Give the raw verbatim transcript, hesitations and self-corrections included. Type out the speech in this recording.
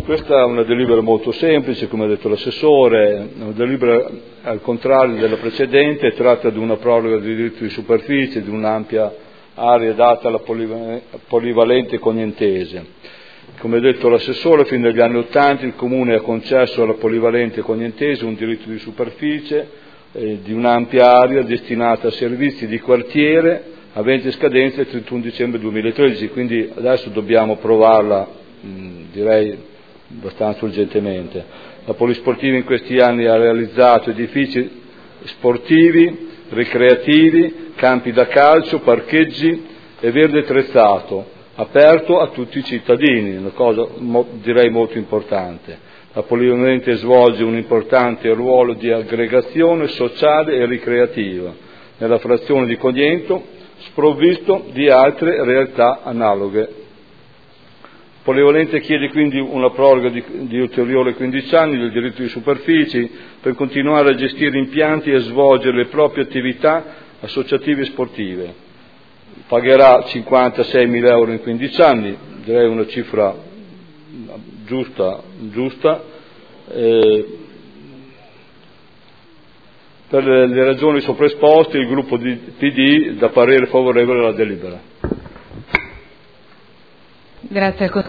Questa è una delibera molto semplice, come ha detto l'assessore, una delibera al contrario della precedente, tratta di una proroga di diritto di superficie, di un'ampia area data alla polivalente Cognentese. Come ha detto l'assessore, fin dagli anni Ottanta il Comune ha concesso alla polivalente Cognentese un diritto di superficie eh, di un'ampia area destinata a servizi di quartiere avente scadenza il trentuno dicembre duemilatredici, quindi adesso dobbiamo approvarla, mh, direi abbastanza urgentemente. La Polisportiva in questi anni ha realizzato edifici sportivi, ricreativi, campi da calcio, parcheggi e verde attrezzato, aperto a tutti i cittadini, una cosa direi molto importante. La Polivalente svolge un importante ruolo di aggregazione sociale e ricreativa nella frazione di Cognento, sprovvisto di altre realtà analoghe. Polivalente chiede quindi una proroga di, di ulteriore quindici anni del diritto di superficie per continuare a gestire impianti e svolgere le proprie attività associative e sportive. Pagherà cinquantaseimila euro in quindici anni, direi una cifra giusta, giusta. Eh, per le ragioni sopra esposte il gruppo di P D dà parere favorevole alla delibera. Grazie.